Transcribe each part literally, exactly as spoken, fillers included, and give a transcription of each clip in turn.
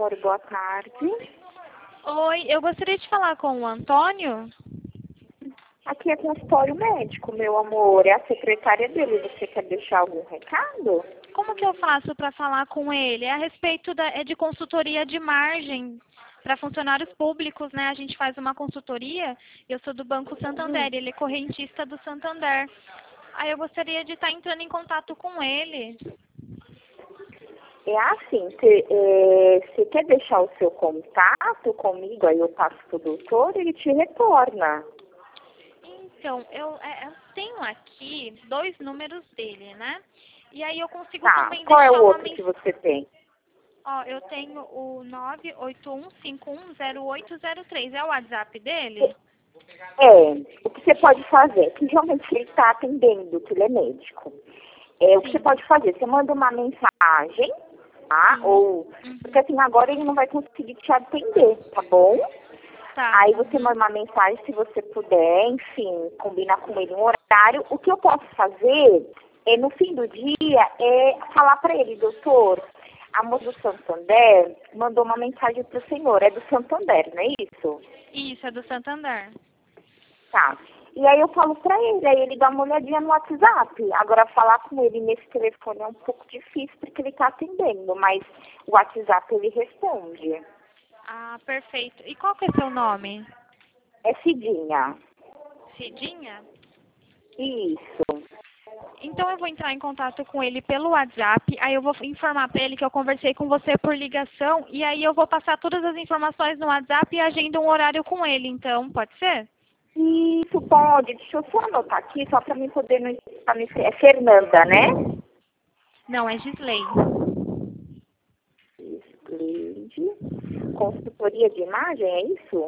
favor, boa tarde. Oi, eu gostaria de falar com o Antônio. Aqui é consultório médico, meu amor. É a secretária dele. Você quer deixar algum recado? Como que eu faço para falar com ele? É a respeito da, é de consultoria de margem para funcionários públicos, né? A gente faz uma consultoria. Eu sou do Banco Santander, ele é correntista do Santander. Aí eu gostaria de estar entrando em contato com ele. É assim, você é, quer deixar o seu contato comigo, aí eu passo pro doutor, ele te retorna. Então, eu, é, eu tenho aqui dois números dele, né? E aí eu consigo Tá, também qual é deixar o uma outro que mensagem. você tem? Ó, eu tenho o nove oito um cinco um zero oito zero três. É o WhatsApp dele? É, o que você pode fazer, que realmente ele está atendendo, que ele é médico. É, o que Sim. você pode fazer, você manda uma mensagem, tá? Sim. Ou, Uhum. porque assim, agora ele não vai conseguir te atender, tá bom? Tá. Aí você Uhum. manda uma mensagem se você puder, enfim, combinar com ele um horário. O que eu posso fazer é, no fim do dia, é falar para ele, doutor, a moça do Santander mandou uma mensagem para o senhor, é do Santander, não é isso? Isso, é do Santander. Tá. E aí eu falo pra ele, aí ele dá uma olhadinha no WhatsApp. Agora, falar com ele nesse telefone é um pouco difícil, porque ele tá atendendo, mas o WhatsApp ele responde. Ah, perfeito. E qual que é seu nome? É Cidinha. Cidinha? Isso. Então eu vou entrar em contato com ele pelo WhatsApp, aí eu vou informar para ele que eu conversei com você por ligação, e aí eu vou passar todas as informações no WhatsApp e agendo um horário com ele, então, pode ser? Isso, pode. Deixa eu só anotar aqui, só pra mim poder não pra me... É Fernanda, né? Não, é Gisley. Escleide. Consultoria de imagem, é isso?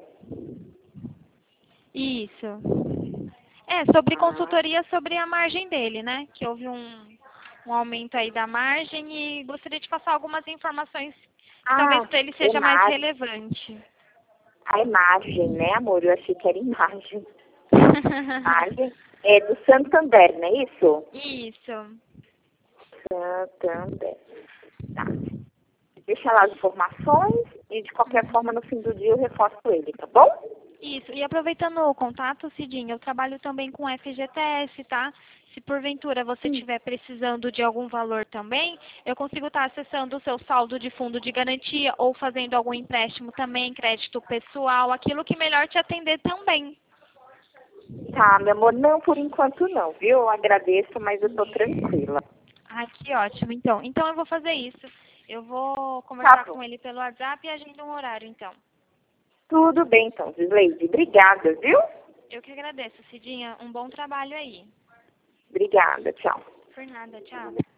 Isso. É, sobre Ah, consultoria sobre a margem dele, né? Que houve um, um aumento aí da margem e gostaria de passar algumas informações que talvez ah para ele seja mais imagem. relevante. A imagem, né, amor? Eu achei que era imagem. Imagem é do Santander, não é isso? Isso. Santander. Tá. Deixa lá as informações e de qualquer forma no fim do dia eu reforço ele, tá bom? Isso. E aproveitando o contato, Cidinha, eu trabalho também com F G T S, tá? Se porventura você Sim. estiver precisando de algum valor também, eu consigo estar acessando o seu saldo de fundo de garantia ou fazendo algum empréstimo também, crédito pessoal, aquilo que melhor te atender também. Tá, meu amor, não, por enquanto não, viu? Eu agradeço, mas eu tô tranquila. Ai, que ótimo, então. Então eu vou fazer isso. Eu vou Tá conversar bom. com ele pelo WhatsApp e agendo um horário, então. Tudo bem então, Gisleide. Obrigada, viu? Eu que agradeço, Cidinha. Um bom trabalho aí. Obrigada, tchau. Por nada, tchau.